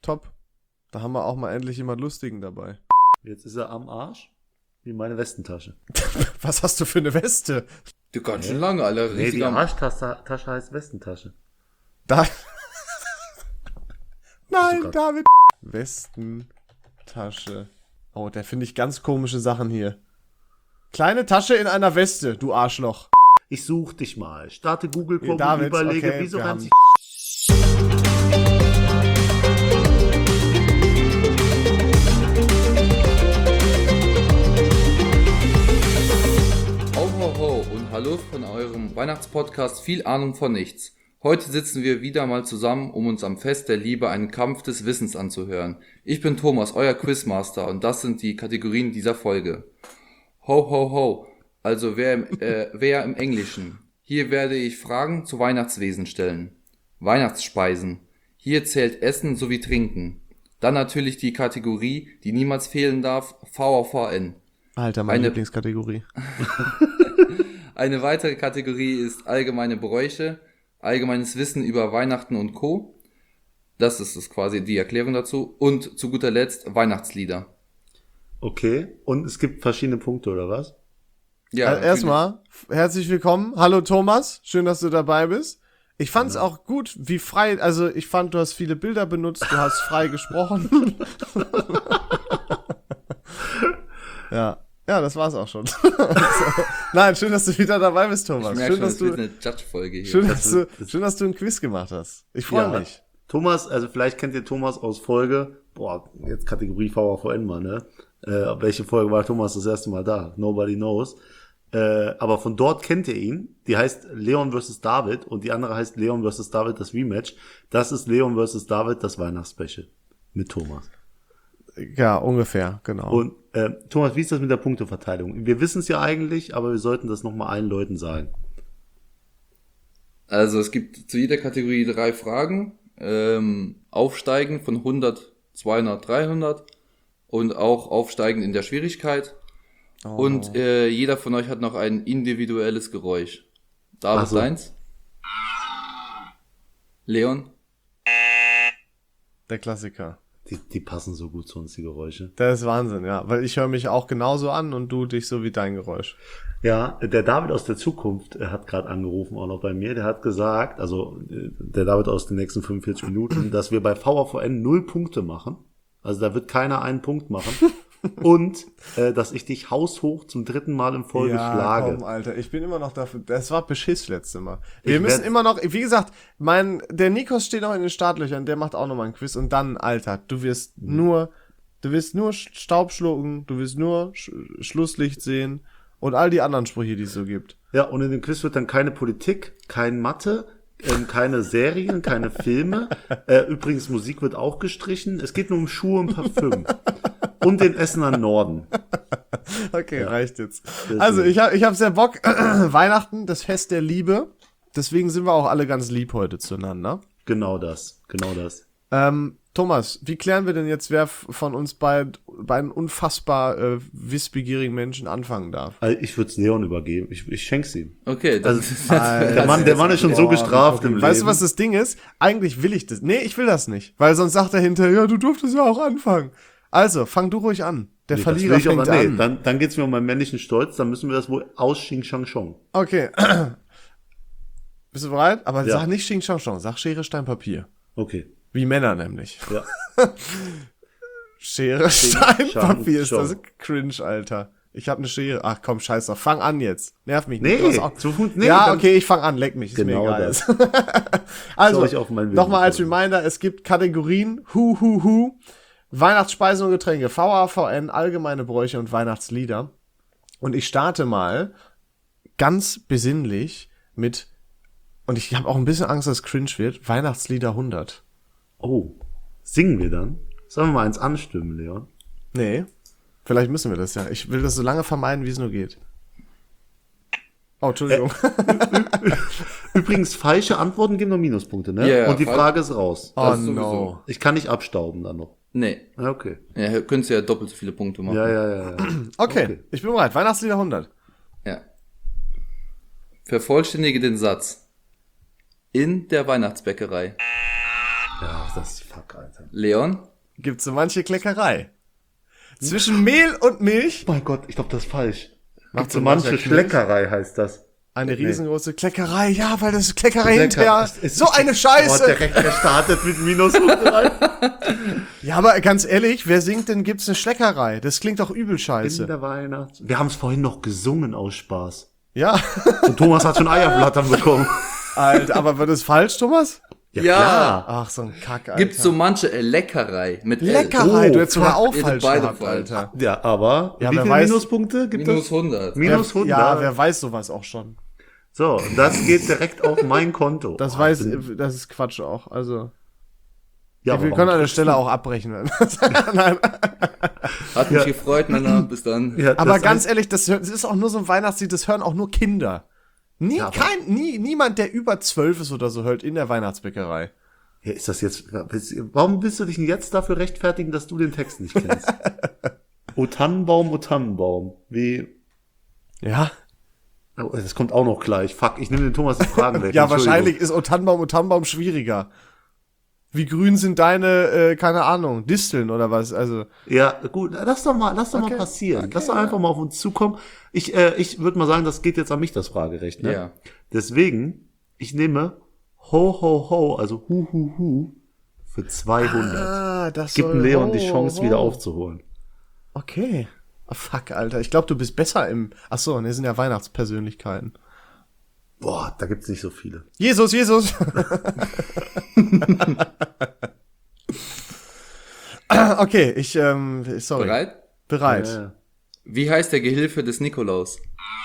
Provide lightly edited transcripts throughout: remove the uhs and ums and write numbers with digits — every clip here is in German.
top. Da haben wir auch mal endlich jemand Lustigen dabei. Jetzt ist er am Arsch, wie meine Westentasche. Was hast du für eine Weste? Du ganz schön lange, Alter. Nee, die Richtiger Arschtasche heißt Westentasche. Da. Nein, Gott. David. Westentasche. Oh, da finde ich ganz komische Sachen hier. Kleine Tasche in einer Weste, du Arschloch. Ich such dich mal. Starte Google Chrome David, und überlege, okay, wieso wir reimt haben- sich... Ho, ho, ho und hallo von eurem Weihnachtspodcast Viel Ahnung von nichts. Heute sitzen wir wieder mal zusammen, um uns am Fest der Liebe einen Kampf des Wissens anzuhören. Ich bin Thomas, euer Quizmaster, und das sind die Kategorien dieser Folge. Ho, ho, ho, also wer im Englischen. Hier werde ich Fragen zu Weihnachtswesen stellen. Weihnachtsspeisen. Hier zählt Essen sowie Trinken. Dann natürlich die Kategorie, die niemals fehlen darf, VAVN. Alter, meine Eine- Lieblingskategorie. Eine weitere Kategorie ist allgemeine Bräuche, allgemeines Wissen über Weihnachten und Co. Das ist quasi die Erklärung dazu. Und zu guter Letzt Weihnachtslieder. Okay, und es gibt verschiedene Punkte, oder was? Ja, Also erstmal, herzlich willkommen. Hallo Thomas, schön, dass du dabei bist. Ich fand es auch gut, wie frei, also ich fand, du hast viele Bilder benutzt, du hast frei gesprochen. Ja, das war's auch schon. Nein, schön, dass du wieder dabei bist, Thomas. Ich merke Schön, schon, dass es wird du, eine Judge-Folge hier. schön, dass du einen Quiz gemacht hast. Ich freue Ja. mich. Thomas, also vielleicht kennt ihr Thomas aus Folge, jetzt Kategorie VAVN mal, ne? Welche Folge war Thomas das erste Mal da? Nobody knows. Aber von dort kennt ihr ihn. Die heißt Leon vs. David und die andere heißt Leon vs. David, das Rematch. Das ist Leon vs. David, das Weihnachtsspecial mit Thomas. Ja, ungefähr, genau. Und Thomas, wie ist das mit der Punkteverteilung? Wir wissen es ja eigentlich, aber wir sollten das nochmal allen Leuten sagen. Also es gibt zu jeder Kategorie 3 Fragen. Aufsteigen von 100, 200, 300 und auch aufsteigend in der Schwierigkeit. Und jeder von euch hat noch ein individuelles Geräusch. David Ach so. deins? Leon? Der Klassiker. Die passen so gut zu uns, die Geräusche. Das ist Wahnsinn, ja. Weil ich höre mich auch genauso an und du dich so wie dein Geräusch. Ja, der David aus der Zukunft hat gerade angerufen, auch noch bei mir. Der hat gesagt, also der David aus den nächsten 45 Minuten, dass wir bei VAVN 0 Punkte machen. Also da wird keiner einen Punkt machen. Und dass ich dich haushoch zum 3. Mal in Folge schlage. Komm, Alter, ich bin immer noch dafür. Das war Beschiss letztes Mal. Ich Wir müssen werd- immer noch, wie gesagt, der Nikos steht noch in den Startlöchern, der macht auch noch mal ein Quiz und dann, Alter, du wirst nur Staub schlucken, du wirst nur Schlusslicht sehen und all die anderen Sprüche, die es so gibt. Ja, und in dem Quiz wird dann keine Politik, kein Mathe, keine Serien, keine Filme. Übrigens, Musik wird auch gestrichen. Es geht nur um Schuhe und Parfüm. Und den Essener Norden. Okay, reicht jetzt. Deswegen. Also, ich hab sehr Bock. Weihnachten, das Fest der Liebe. Deswegen sind wir auch alle ganz lieb heute zueinander. Genau das. Thomas, wie klären wir denn jetzt, wer von uns beiden unfassbar wissbegierigen Menschen anfangen darf? Also ich würde es Leon übergeben. Ich schenk's ihm. Okay, Also, Alter, der Mann ist schon so gestraft im Leben. Weißt du, was das Ding ist? Eigentlich will ich das. Nee, ich will das nicht. Weil sonst sagt er hinterher, ja, du durftest ja auch anfangen. Also, fang du ruhig an. Der Nee, Verlierer das will ich fängt aber, an. Dann geht's mir um meinen männlichen Stolz. Dann müssen wir das wohl aus Xing Shang Chong. Okay. Bist du bereit? Aber Ja. sag nicht Xing Shang Shang, sag Schere, Stein, Papier. Okay. Wie Männer nämlich. Ja. Schere, Stein, Shang, Papier ist das Shang. cringe, Alter. Ich hab eine Schere. Ach komm, scheiß drauf. Fang an jetzt. Nerv mich nicht. Nee, Du hast auch- nee, ja, dann- okay, ich fang an. Leck mich. Ist Genau mir egal. das. Also, Schau ich auf meinen nochmal als Willen. Reminder, es gibt Kategorien Weihnachtsspeisen und Getränke, VAVN, allgemeine Bräuche und Weihnachtslieder. Und ich starte mal ganz besinnlich mit, und ich habe auch ein bisschen Angst, dass es cringe wird, Weihnachtslieder 100. Oh. Singen wir dann? Sollen wir mal eins anstimmen, Leon? Nee, vielleicht müssen wir das ja. Ich will das so lange vermeiden, wie es nur geht. Oh, Entschuldigung. Übrigens, falsche Antworten geben nur Minuspunkte, ne? Ja, Und die falsch. Frage ist raus. Oh das sowieso. no. Ich kann nicht abstauben dann noch. nee. Ja, okay. Ja, könntest ja doppelt so viele Punkte machen. Ja. Okay, ich bin bereit. Weihnachtslieder 100. Ja. Vervollständige den Satz. In der Weihnachtsbäckerei. Ja, das ist fuck, Alter. Leon? Gibt's so manche Kleckerei. Zwischen Mehl und Milch Oh mein Gott, ich glaube, das ist falsch. Macht So so manche mancher Schleckerei heißt das. eine riesengroße Kleckerei. Ja, weil das ist Kleckerei Klecker- hinterher. ist- So eine Scheiße. direkt gestartet mit minus 100. Ja, aber ganz ehrlich, wer singt denn gibt's eine Schleckerei? Das klingt doch übel In scheiße. der Weihnachts... Wir haben es vorhin noch gesungen aus Spaß. Ja. Und Thomas hat schon Eierblattern bekommen. Alter, aber wird das falsch, Thomas? Ja. Ach, so ein Kack, Alter. Gibt's so manche Leckerei mit L. Leckerei, Oh, du hättest sogar auch ihr falsch beide gehabt, falsch. Alter. Ja, aber Ja, wie wer viele weiß- Minuspunkte gibt Minus es? 100. Minus 100. Ja, wer weiß sowas auch schon. So, das geht direkt auf mein Konto. Das Oh, weiß, ich bin- das ist Quatsch auch. Also, ja, wir aber können an warum- der Stelle auch abbrechen. Nein. Hat mich gefreut, Männer. Bis dann. Ja, Aber das ganz heißt- ehrlich, das ist auch nur so ein Weihnachtslied, das hören auch nur Kinder. Ja, aber- Niemand, der über 12 ist oder so, hört in der Weihnachtsbäckerei. Ja, ist das jetzt, warum willst du dich denn jetzt dafür rechtfertigen, dass du den Text nicht kennst? O Tannenbaum, O Tannenbaum. Wie, Ja. oh, das kommt auch noch gleich. Fuck, ich nehme den Thomas die Fragen weg. Ja, Entschuldigung. wahrscheinlich ist O Tannenbaum schwieriger. Wie grün sind deine, keine Ahnung, Disteln oder was? Also, Ja, gut, lass doch mal Okay, passieren. okay, Lass doch einfach mal auf uns zukommen. Ich würde mal sagen, das geht jetzt an mich, das Fragerecht, ne? Ja. Deswegen, ich nehme Ho, Ho, Ho, also Hu, Hu, Hu für 200. das Gib soll- Leon die ho, Chance, ho. wieder aufzuholen. Okay. Ah, fuck, Alter. Ich glaube, du bist besser im. Achso, ne, sind ja Weihnachtspersönlichkeiten. Boah, da gibt's nicht so viele. Jesus. Okay, sorry. Bereit? Ja. Wie heißt der Gehilfe des Nikolaus?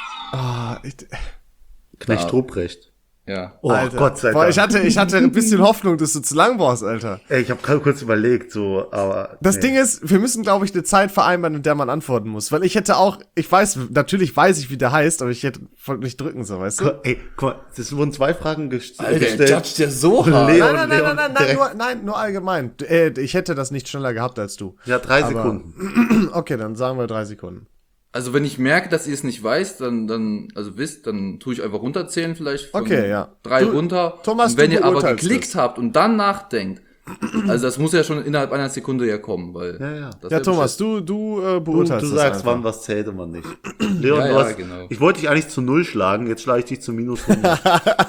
Knecht Ruprecht. Ja. Oh, Alter. Gott sei Boah, Dank. ich hatte ein bisschen Hoffnung, dass du zu lang brauchst, Alter. Ey, ich habe gerade kurz überlegt, so, aber. Das nee. Ding ist, wir müssen, glaube ich, eine Zeit vereinbaren, in der man antworten muss. Weil natürlich weiß ich, wie der heißt, aber ich wollte nicht drücken, so, weißt du? Ey, guck mal, es wurden 2 Fragen Alter, der gestellt. judgt ja so Und hart. Leon- Nein, direkt- nur allgemein. Ich hätte das nicht schneller gehabt als du. Ja, 3 Aber- Sekunden. Okay, dann sagen wir 3 Sekunden. Also wenn ich merke, dass ihr es nicht weißt, dann tue ich einfach runterzählen vielleicht von Okay, ja. 3 Du- runter. Thomas, und wenn du ihr aber beurteilst geklickt das. habt und dann nachdenkt, also das muss ja schon innerhalb einer Sekunde ja kommen, weil. Ja. das Ja, wär Thomas, beschissen. du beurteilst Du das sagst, einfach. wann was zählt und wann nicht. Leon, Ja, du ja, hast, genau. ich wollte dich eigentlich zu 0 schlagen, jetzt schlage ich dich zu minus 100.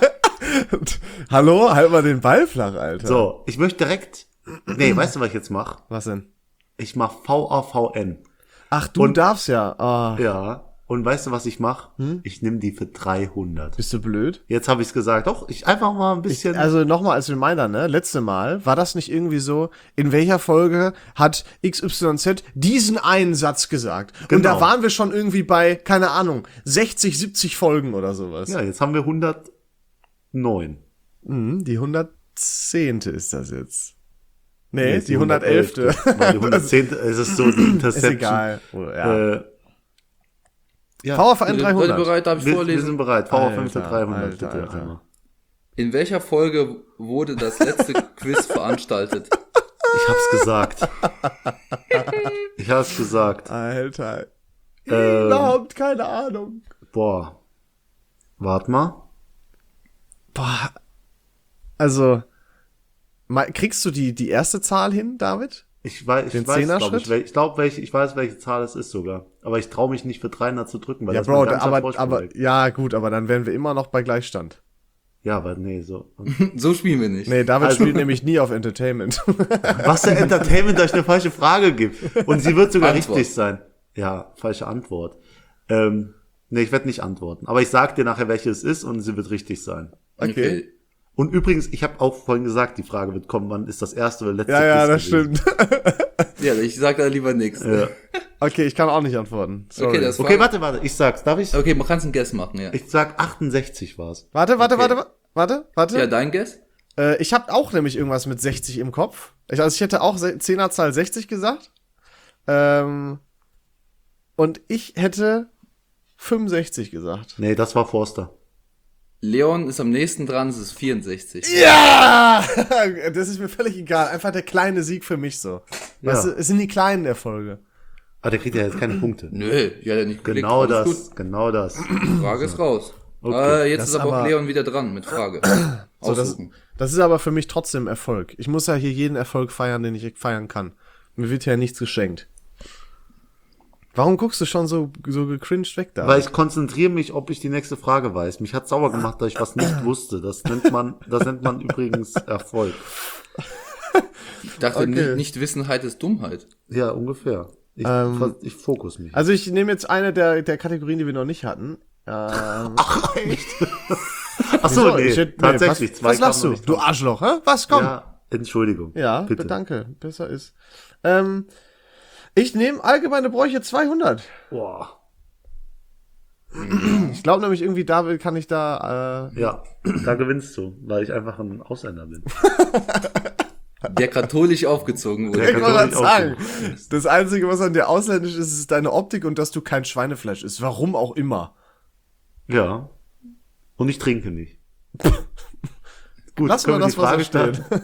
Hallo, halt mal den Ball flach, Alter. So, ich möchte direkt, nee, weißt du, was ich jetzt mache? Was denn? Ich mache VAVN. Ach, du darfst ja. Ah, Ja, und weißt du, was ich mache? Hm? Ich nehme die für 300. bist du blöd? Jetzt habe ich es gesagt. Doch, ich einfach mal ein bisschen. Also nochmal als Reminder, ne? Letzte Mal war das nicht irgendwie so, in welcher Folge hat XYZ diesen einen Satz gesagt? Und Genau. da waren wir schon irgendwie bei, keine Ahnung, 60, 70 Folgen oder sowas. ja, jetzt haben wir 109. Die 110. ist das jetzt. Nee, Nee, die 111. Weil die 110. Es ist so die Ist Interception. egal. Oder, ja. Ja, VfN Seid ihr 300. bereit? Darf ich wir vorlesen? sind bereit. VAVN für Alter, 300. Alter, bitte Alter. einmal. In welcher Folge wurde das letzte Quiz veranstaltet? Ich hab's gesagt. Ich hab's gesagt. Alter. Überhaupt keine Ahnung. Boah. Wart mal. Boah. Also, kriegst du die erste Zahl hin, David? Ich weiß, Den ich weiß, glaube Zehnerschritt? ich weiß, welche Zahl es ist sogar. Aber ich traue mich nicht für 300 zu drücken, weil Ja, das Bro, mein ganzer Vorsprung aber, weg. ja, gut, aber dann wären wir immer noch bei Gleichstand. Ja, aber nee, so. So spielen wir nicht. Nee, David Also- spielt nämlich nie auf Entertainment. Was der Entertainment euch eine falsche Frage gibt. Und sie wird sogar Antwort. richtig sein. Ja, falsche Antwort. Nee, ich werde nicht antworten. Aber ich sag dir nachher, welche es ist und sie wird richtig sein. Okay. Und übrigens, ich habe auch vorhin gesagt, die Frage wird kommen, wann ist das erste oder letzte Ja, Quiz das gewesen? stimmt. Ja, ich sag da lieber nichts. Ja. Okay, ich kann auch nicht antworten. Sorry. Okay, das Okay, war- warte, ich sag's. Darf ich? Okay, man kann einen Guess machen, ja. Ich sag 68 war's. Warte. Ja, dein Guess? Ich habe auch nämlich irgendwas mit 60 im Kopf. Ich hätte auch 10er-Zahl 60 gesagt. Und ich hätte 65 gesagt. Nee, das war Forster. Leon ist am nächsten dran, es ist 64. Ja! Das ist mir völlig egal. Einfach der kleine Sieg für mich so. Weißt Ja. du, es sind die Kleinen der Folge. Aber der kriegt ja jetzt keine Punkte. Nö, ja, der nicht geklickt. Genau Alles das, genau das. Frage ist raus. Okay. Jetzt Das ist aber auch aber- Leon wieder dran mit Frage. So, aussuchen. das ist aber für mich trotzdem Erfolg. Ich muss ja hier jeden Erfolg feiern, den ich feiern kann. Mir wird ja nichts geschenkt. Warum guckst du schon so gecringed weg da? Weil ich konzentriere mich, ob ich die nächste Frage weiß. Mich hat sauer gemacht, dass ich was nicht wusste. Das nennt man übrigens Erfolg. Ich dachte, Okay. Nichtwissenheit ist Dummheit. Ja, ungefähr. Ich fokus mich. Also ich nehme jetzt eine der Kategorien, die wir noch nicht hatten. Ach, echt? Ach Wieso? so, nee, Nee, tatsächlich. Was lachst du? Du Arschloch, hä? Was, komm? Ja, Entschuldigung. Ja, bitte. danke. Besser ist. Ich nehme allgemeine Bräuche 200. Boah. Ich glaube nämlich irgendwie, David, kann ich da... Ja, da gewinnst du, weil ich einfach ein Ausländer bin. Der katholisch aufgezogen wurde. Ich wollte gerade auch sagen, das Einzige, was an dir ausländisch ist, ist deine Optik und dass du kein Schweinefleisch isst. Warum auch immer. Ja. Und ich trinke nicht. Gut, Lass mal können wir das, die was Frage da steht. starten?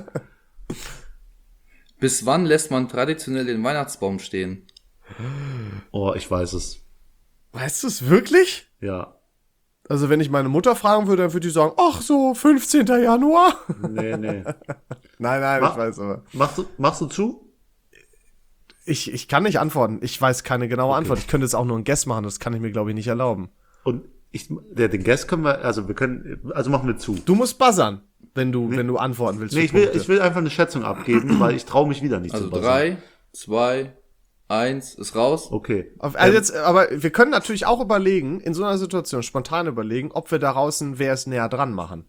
Bis wann lässt man traditionell den Weihnachtsbaum stehen? Oh, ich weiß es. Weißt du es wirklich? Ja. Also wenn ich meine Mutter fragen würde, dann würde die sagen, ach so, 15. Januar. Nee. Nein, Ma- ich weiß aber. Machst du zu? Ich kann nicht antworten. Ich weiß keine genaue Antwort. Ich könnte jetzt auch nur ein Guess machen. Das kann ich mir, glaube ich, nicht erlauben. Und den Guess können wir, also machen wir zu. Du musst buzzern, wenn du antworten willst. Nee, für Punkte. ich will einfach eine Schätzung abgeben, weil ich traue mich wieder nicht Also zu buzzern. 3, 2, 1 ist raus. Okay. Aber wir können natürlich auch überlegen, in so einer Situation spontan überlegen, ob wir daraus ein Wer ist näher dran machen.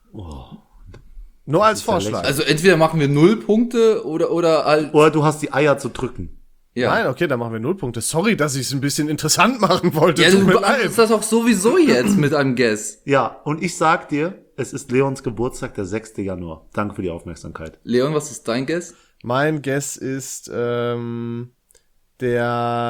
Nur als ist ja Vorschlag. Also entweder machen wir 0 Punkte oder halt. Oder du hast die Eier zu drücken. Ja. Nein, okay, dann machen wir 0 Punkte. Sorry, dass ich es ein bisschen interessant machen wollte. Ja, Tut du mir beantwortest leid. das auch sowieso jetzt mit einem Guess. Ja, und ich sag dir, es ist Leons Geburtstag, der 6. Januar. Danke für die Aufmerksamkeit. Leon, was ist dein Guess? Mein Guess ist der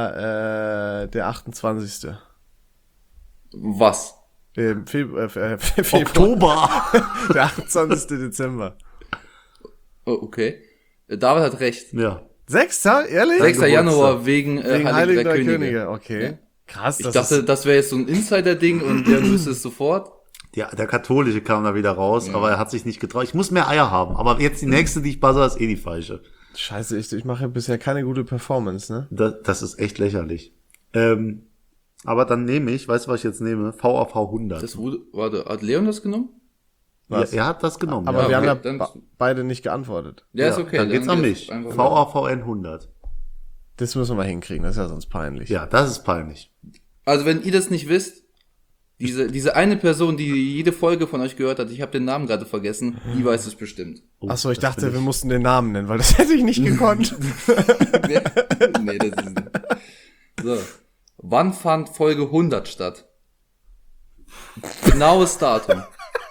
28. Was? Februar. Oktober! Der 28. Dezember. Oh, okay. David hat recht. Ja. 6. Ehrlich? 6. Geburtstag. Januar wegen, Wegen Heiligen Heiligen Drei Könige. Okay. Ja. Krass, Ich dachte, das wäre jetzt so ein Insider-Ding und der wüsste es sofort. Ja, der Katholische kam da wieder raus, aber er hat sich nicht getraut. Ich muss mehr Eier haben, aber jetzt die nächste, die ich buzzer, ist eh die falsche. Scheiße, ich mache bisher keine gute Performance, ne? Das ist echt lächerlich. Aber dann nehme ich, weißt du, was ich jetzt nehme? VAV 100. Das wurde, warte, hat Leon das genommen? Ja, Was? er hat das genommen. Aber ja. wir haben ja okay, dann- beide nicht geantwortet. Ja, ist okay. Dann geht's an geht's mich. einfach VAVN 100. Das müssen wir mal hinkriegen, das ist ja sonst peinlich. Ja, das ist peinlich. Also wenn ihr das nicht wisst, diese eine Person, die jede Folge von euch gehört hat, ich habe den Namen gerade vergessen, die weiß es bestimmt. Achso, ich das dachte, bin wir mussten den Namen nennen, weil das hätte ich nicht gekonnt. Nee, das ist nicht. So. Wann fand Folge 100 statt? Genaues Datum.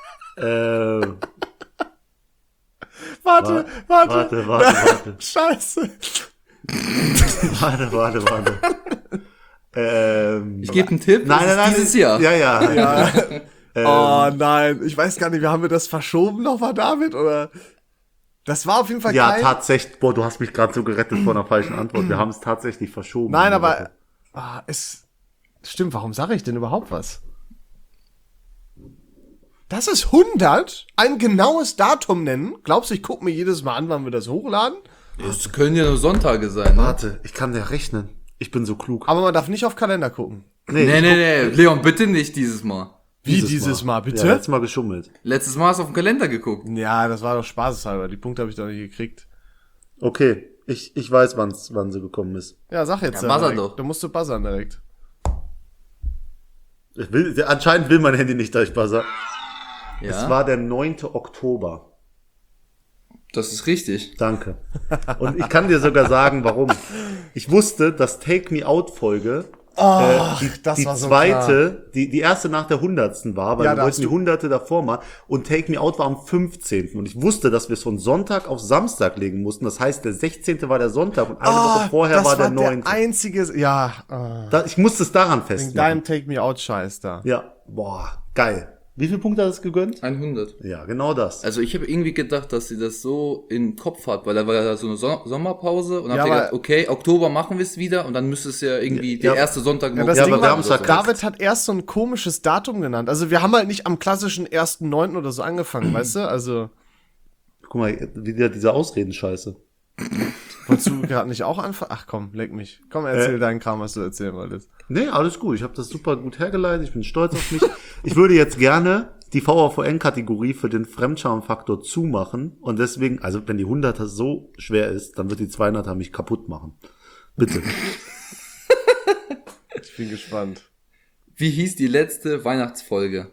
Warte. Warte. Scheiße. Warte. Ich gebe einen Tipp. Nein. Dieses Jahr. Ja. Oh nein, ich weiß gar nicht, haben wir das verschoben nochmal, David? Oder? Das war auf jeden Fall Ja, kein... tatsächlich. Boah, du hast mich gerade so gerettet vor einer falschen Antwort. Wir haben es tatsächlich verschoben. Nein, aber... Stimmt, warum sage ich denn überhaupt was? Das ist 100? Ein genaues Datum nennen? Glaubst du, ich gucke mir jedes Mal an, wann wir das hochladen? Es können ja nur Sonntage sein, ne? Warte, ich kann ja rechnen. Ich bin so klug. Aber man darf nicht auf Kalender gucken. Nee. Leon, bitte nicht dieses Mal. Wie dieses Mal, bitte? Ja, letztes Mal geschummelt. Letztes Mal hast du auf den Kalender geguckt. Ja, das war doch spaßeshalber. Die Punkte habe ich doch nicht gekriegt. Okay, ich weiß, wann sie gekommen ist. Ja, sag jetzt. Ja, buzzer direkt. doch. Du musst du buzzern direkt. Anscheinend will mein Handy nicht, dass ich buzzer. Ja, Es war der 9. Oktober. das ist richtig. Danke. Und ich kann dir sogar sagen, warum. Ich wusste, dass Take Me Out Folge das die war so zweite, die erste nach der 100. war, weil Ja, wir da wollten hast die du- 100. davor mal. Und Take Me Out war am 15. Und ich wusste, dass wir es von Sonntag auf Samstag legen mussten. Das heißt, der 16. war der Sonntag und eine Woche vorher das war der 9. der einzige... Ja, Ich musste es daran wegen festmachen. deinem Take-Me-Out-Scheiß da. Ja, boah, geil. Wie viele Punkte hat es gegönnt? 100. Ja, genau das. Also ich habe irgendwie gedacht, dass sie das so im Kopf hat, weil da war ja so eine Sommerpause und Ja, hab aber- gedacht, okay, Oktober machen wir es wieder und dann müsste es ja irgendwie Ja, der erste Sonntag im Ja, das Ja, Ding aber wir war, haben's verkackt. David hat erst so ein komisches Datum genannt. Also wir haben halt nicht am klassischen 1.9. oder so angefangen, weißt du? Also Guck mal, wieder diese Ausredenscheiße. wolltest du gerade nicht auch anfangen? Ach komm, leck mich. Komm, erzähl deinen Kram, was du erzählen wolltest. Nee, alles gut. Ich habe das super gut hergeleitet. Ich bin stolz auf mich. Ich würde jetzt gerne die VAVN-Kategorie für den Fremdscham-Faktor zumachen. Und deswegen, also wenn die 100er so schwer ist, dann wird die 200er mich kaputt machen. Bitte. Ich bin gespannt. Wie hieß die letzte Weihnachtsfolge?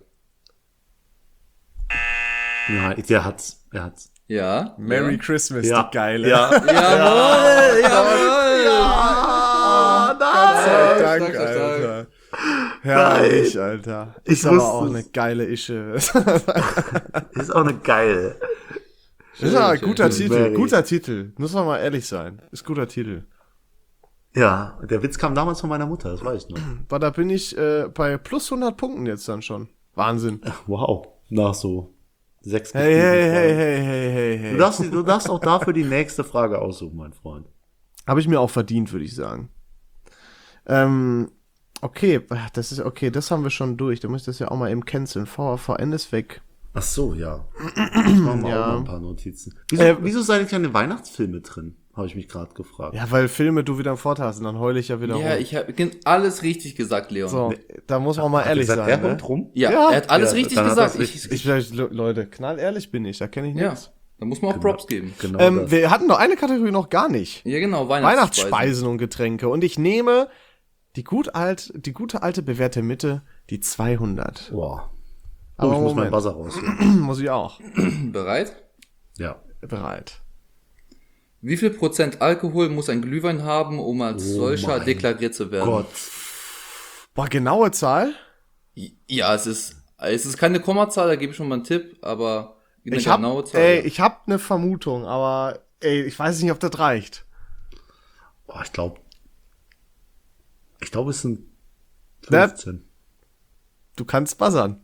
Ja, er hat's. Ja. Merry ja. Christmas, Ja. die geile. Ja. Jawohl, jawohl. Gott sei Dank, Stark, stark. Alter. Herrlich, Alter. Ich Ist aber wusste auch es. eine geile Ische. Ist auch eine geile. Ist aber ein schön, guter schön. Titel, Mary. guter Titel. Muss man mal ehrlich sein. Ist guter Titel. Ja, der Witz kam damals von meiner Mutter, das weiß ich noch. Aber da bin ich bei plus 100 Punkten jetzt dann schon. Wahnsinn. Wow. Nach so 6 Hey, hey, hey, hey, hey, hey, hey. Du darfst auch dafür die nächste Frage aussuchen, mein Freund. Habe ich mir auch verdient, würde ich sagen. Okay, das ist okay, das haben wir schon durch. Du musst das ja auch mal eben canceln. VAVN ist weg. Ach so, ja. Ich mach mal Ja. auch mal ein paar Notizen. Wieso seid ihr keine Weihnachtsfilme drin? Habe ich mich gerade gefragt. Ja, weil Filme du wieder einen Vorteil hast und dann heule ich ja wieder Ja, rum. ich habe alles richtig gesagt, Leon. So, da muss man mal ehrlich sein. Er Ne? kommt rum? Ja, Ja. er hat alles Ja, richtig dann hat gesagt. er's richtig Leute, knallehrlich bin ich, da kenne ich Ja, nichts. da muss man auch Props geben. Genau das. Wir hatten noch eine Kategorie noch gar nicht. Ja, genau, Weihnachtsspeisen und Getränke. Und ich nehme die gute alte bewährte Mitte, die 200. Boah. Oh, Aber ich muss Moment. meinen Buzzer raus. Muss ich auch. Bereit? Ja. Bereit. Wie viel Prozent Alkohol muss ein Glühwein haben, um als solcher mein deklariert zu werden? Gott. Boah, genaue Zahl? Ja, es ist keine Kommazahl, da gebe ich schon mal einen Tipp, aber eine Ich hab, genaue Zahl. ey, ja. ich hab eine Vermutung, aber ey, ich weiß nicht, ob das reicht. Boah, ich glaube, es sind Wer- 15. Du kannst buzzern.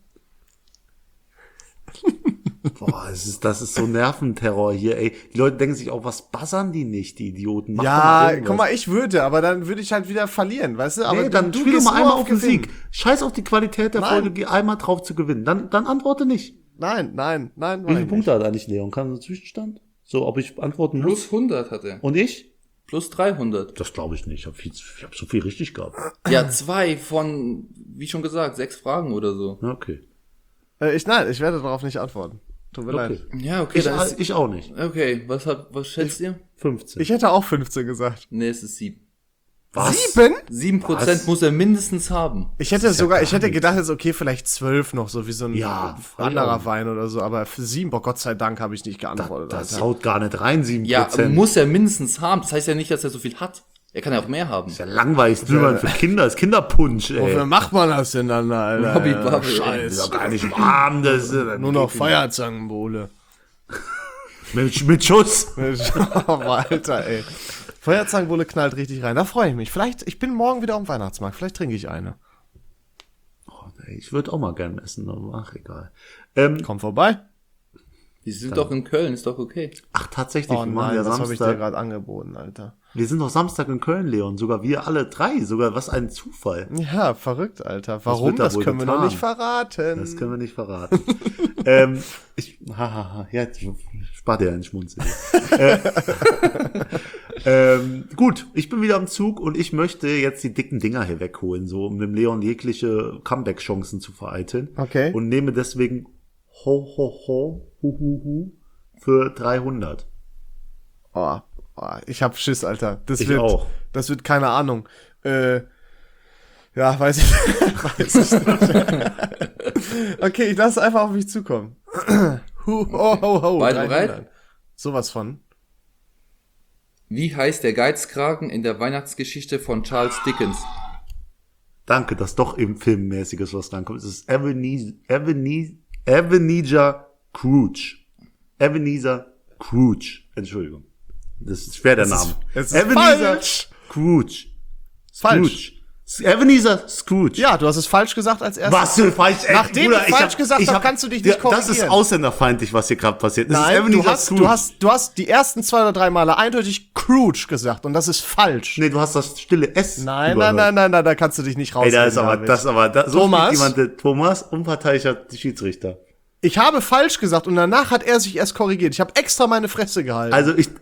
Boah, das ist so Nerventerror hier, ey. Die Leute denken sich auch, was buzzern die nicht, die Idioten? Mach doch Ja, irgendwas. guck mal, ich würde, aber dann würde ich halt wieder verlieren, weißt du? Aber Nee, dann du spiel doch gehst mal nur einmal auf den Gewinn. Sieg. Scheiß auf die Qualität der Nein. Folge, geh einmal drauf zu gewinnen. Dann antworte nicht. Nein. Wie viele Punkte hat eigentlich Leon? Kann so ein Zwischenstand? So, ob ich antworten muss? Plus 100 hat er. Und ich? Plus 300. Das glaube ich nicht. Ich hab so viel richtig gehabt. Ja, 2 von, wie schon gesagt, 6 Fragen oder so. Ja, okay. Ich werde darauf nicht antworten. Tut mir leid. Ja, okay, dann ist, Ich auch nicht. okay, was schätzt ihr? 15. Ich hätte auch 15 gesagt. Nee, es ist 7. Was? 7? 7% Was? muss er mindestens haben. Ich hätte ich hätte gedacht, jetzt okay, vielleicht 12 noch, so wie so ein Ja, anderer voll. Wein oder so, aber für 7, boah, Gott sei Dank habe ich nicht geantwortet. Das Alter. haut gar nicht rein, 7%. Ja, muss er mindestens haben. Das heißt ja nicht, dass er so viel hat. Er kann ja auch mehr haben. ist ja langweilig. Glühwein für Kinder, ist Kinderpunsch, ey. Wofür macht man das denn dann, Alter? Robbie Ja, Bubble, Ist Scheiß. doch gar nicht warm, das Nur noch Feuerzangenbowle. mit Schuss. Aber Alter, ey. Feuerzangenbowle knallt richtig rein. Da freue ich mich. Vielleicht, ich bin morgen wieder am Weihnachtsmarkt. Vielleicht trinke ich eine. Oh, ey, ich würde auch mal gern essen, aber ach, egal. Komm vorbei. Die sind doch in Köln, ist doch okay. Ach, tatsächlich, Oh wir machen nein, ja das habe ich dir Samstag. gerade angeboten, Alter. Wir sind doch Samstag in Köln, Leon. Sogar wir alle drei. Sogar, was ein Zufall. Ja, verrückt, Alter. Warum? wird da Das wohl können wir noch getan? nicht verraten. Das können wir nicht verraten. Ja, spar dir einen Schmunzel. Gut, ich bin wieder am Zug und ich möchte jetzt die dicken Dinger hier wegholen, so um dem Leon jegliche Comeback-Chancen zu vereiteln. Okay. Und nehme deswegen hu, für 300. Oh, ich hab Schiss, Alter. Ich auch. Das wird keine Ahnung. Ja, weiß ich, weiß ich nicht. Okay, ich lasse es einfach auf mich zukommen. Ho. Beide 300. bereit? Sowas von. Wie heißt der Geizkragen in der Weihnachtsgeschichte von Charles Dickens? Danke, dass doch eben Filmmäßiges was drankommt. Es ist Ebenezer Scrooge. Ebenezer Scrooge. Entschuldigung. Das ist schwer, der Name. Es ist falsch. Scrooge. Falsch. Ebenezer Scrooge. Ja, du hast es falsch gesagt als erstes. Was für falsch? Nachdem ich falsch gesagt habe, kannst du dich nicht korrigieren. Das ist ausländerfeindlich, was hier gerade passiert. Das Nein, ist Ebenezer du hast die ersten 2 oder 3 Male eindeutig Scrooge gesagt und das ist falsch. Nee, du hast das stille S Nein, überhört. da kannst du dich nicht Ey, rausreden. so Thomas? spricht jemand, Thomas, unparteiischer Schiedsrichter. Ich habe falsch gesagt und danach hat er sich erst korrigiert. Ich habe extra meine Fresse gehalten.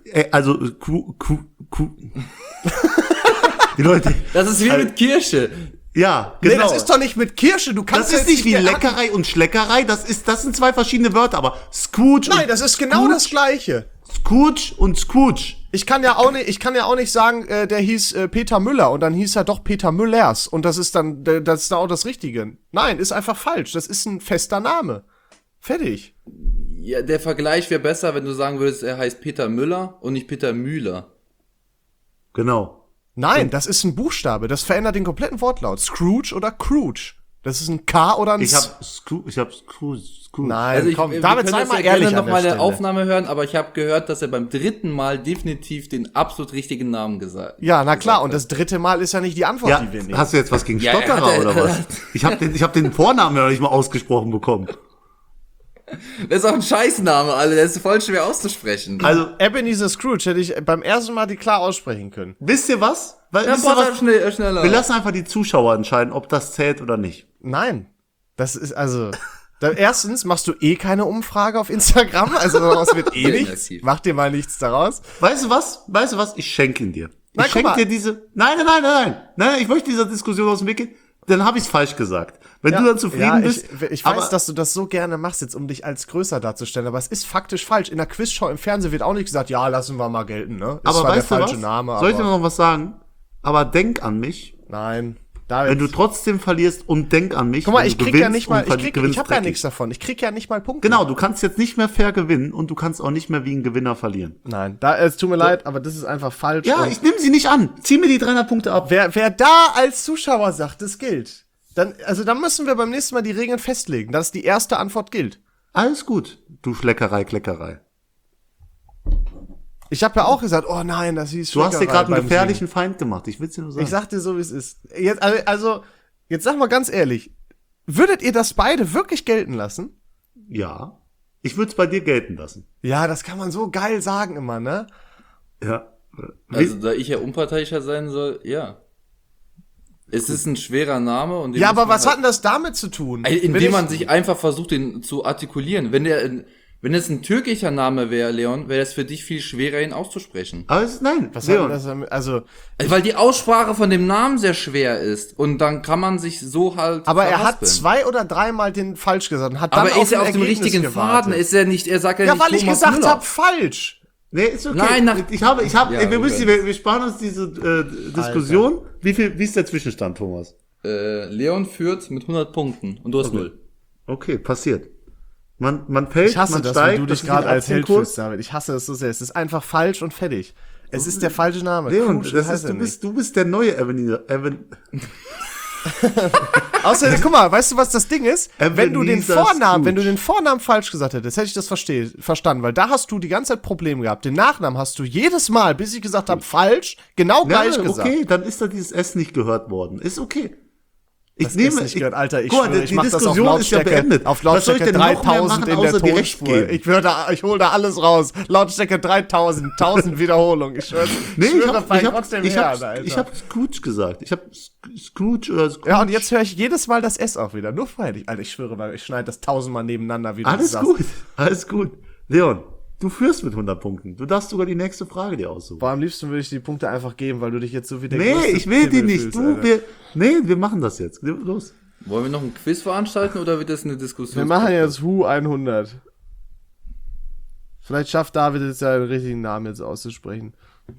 Die Leute. Das ist wie mit Kirsche. Ja, nee, genau. das ist doch nicht mit Kirsche. Du kannst Das ist nicht wie Leckerei und Schleckerei. Das sind 2 verschiedene Wörter. Aber Scrooge. Nein, das ist genau das Gleiche. Scrooge und Scrooge. Ich kann ja auch nicht sagen, der hieß Peter Müller und dann hieß er doch Peter Müllers und das ist dann auch das Richtige. Nein, ist einfach falsch. Das ist ein fester Name. Fertig. Ja, der Vergleich wäre besser, wenn du sagen würdest, er heißt Peter Müller und nicht Peter Müller. Genau. Nein, das ist ein Buchstabe. Das verändert den kompletten Wortlaut. Scrooge oder Scrooge. Das ist ein K oder ein Ich hab Scrooge. Nein, Also komm, David, sei mal ja ehrlich gerne an noch mal der eine Stelle. Aufnahme hören, aber ich habe gehört, dass er beim 3. Mal definitiv den absolut richtigen Namen gesagt hat. Ja, na klar, und das 3. Mal ist ja nicht die Antwort, Ja, die wir nehmen. hast du jetzt was gegen Ja, Stotterer oder was? Ich hab den Vornamen ja noch nicht mal ausgesprochen bekommen. Das ist auch ein Scheißname, Alter. Der ist voll schwer auszusprechen. Also, Ebenezer Scrooge hätte ich beim ersten Mal die klar aussprechen können. wisst ihr was? Ja, Wisst ihr was? schneller. Wir lassen einfach die Zuschauer entscheiden, ob das zählt oder nicht. Nein. Das ist also. Erstens machst du eh keine Umfrage auf Instagram, also daraus wird eh nichts. Inaktiv. Mach dir mal nichts daraus. Weißt du was? Ich schenke ihn dir. Nein, Ich guck schenke mal. dir diese. Nein, ich möchte dieser Diskussion aus dem Weg gehen. Dann habe ich es falsch gesagt. Wenn du dann zufrieden bist. Ich weiß, dass du das so gerne machst, jetzt um dich als größer darzustellen, aber es ist faktisch falsch. In der Quizshow im Fernsehen wird auch nicht gesagt, ja, lassen wir mal gelten, ne? Ist aber zwar weißt der du falsche was? Name, Soll ich dir aber noch was sagen? Aber denk an mich. nein. David, Wenn du trotzdem verlierst und denk an mich. guck mal, wenn ich du krieg ja gewinnst nicht mal, und ich gewinnst hab ja dreckig. nichts davon. Ich krieg ja nicht mal Punkte. Genau, du kannst jetzt nicht mehr fair gewinnen und du kannst auch nicht mehr wie ein Gewinner verlieren. Nein, es tut mir leid, aber das ist einfach falsch. Ja, Und ich nehme sie nicht an. Zieh mir die 300 Punkte ab. wer da als Zuschauer sagt, das gilt, dann müssen wir beim nächsten Mal die Regeln festlegen, dass die erste Antwort gilt. Alles gut, du Schleckerei. Ich habe ja auch gesagt, oh nein, das hieß Du hast dir Schleckerei gerade einen beim gefährlichen Feind gemacht. Ich will's dir nur Singen. sagen. Ich sag dir so, wie es ist. Jetzt sag mal ganz ehrlich, würdet ihr das beide wirklich gelten lassen? Ja. Ich würde es bei dir gelten lassen. Ja, das kann man so geil sagen immer, ne? Ja. Also, da ich ja unparteiischer sein soll, ja. Es ist ein schwerer Name und den Ja, muss aber man was hat denn das damit zu tun? Wenn indem man sich einfach versucht, den zu artikulieren. Wenn es ein türkischer Name wäre, Leon, wäre das für dich viel schwerer, ihn auszusprechen. Aber nein, was hat denn Leon. das damit, also, Weil die Aussprache von dem Namen sehr schwer ist. Und dann kann man sich so halt aber er hat verhaspeln. 2 oder 3 Mal den falsch gesagt und hat dann Aber er ist ja ein auf dem Ergebnis richtigen gewartet. Faden. Ist er nicht, er sagt ja, Ja, nicht weil ich Thomas gesagt Müller. habe, falsch. Nee, ist okay. Nein, wir sparen uns diese Diskussion. Wie ist der Zwischenstand, Thomas? Leon führt mit 100 Punkten und du hast 0. Okay, passiert. Man fällt, Ich hasse man das, steigt. wenn du dich das ist gerade ein als Held Aktienkurs. fühlst, David. Ich hasse das so sehr. Es ist einfach falsch und fertig. Es ist der falsche Name. Leon, Scrooge, heißt er du bist der neue Ebenezer. Außerdem, guck mal, weißt du, was das Ding ist? Wenn du den Ebenezer Vornamen, Scrooge. falsch gesagt hättest, hätte ich das verstanden, weil da hast du die ganze Zeit Probleme gehabt. Den Nachnamen hast du jedes Mal, bis ich gesagt habe, falsch, genau gleich gesagt. Okay, dann ist da dieses S nicht gehört worden. Ist okay. Das ist nicht gehört, Alter, ich guck mal, schwöre, ich mach das auf Diskussion ist ja Lautstärke, beendet. auf Was soll ich Lautstärke denn noch mehr 3000 machen, in der außer dir recht Tonspur. geben? Ich hol da alles raus. Lautstärke 3000, 1000 Wiederholungen. Ich schwöre, Nee, ich schwöre bei Gott dem Herrn, Alter. ich hab Scrooge gesagt. Ich hab Scrooge oder Scrooge. Ja, und jetzt höre ich jedes Mal das S auch wieder. Nur freilich. Alter, ich schwöre, weil ich schneide das 1000-mal nebeneinander, wie du Alles sagst. gut, alles gut. Leon, du führst mit 100 Punkten. Du darfst sogar die nächste Frage dir aussuchen. Boah, am liebsten würde ich die Punkte einfach geben, weil du dich jetzt so wie der Nee, größte ich will die Pimmel nicht. fühlst, Alter. Wir machen das jetzt. Los. Wollen wir noch ein Quiz veranstalten oder wird das eine Diskussion? Wir machen jetzt Who 100. Vielleicht schafft David jetzt ja den richtigen Namen jetzt auszusprechen.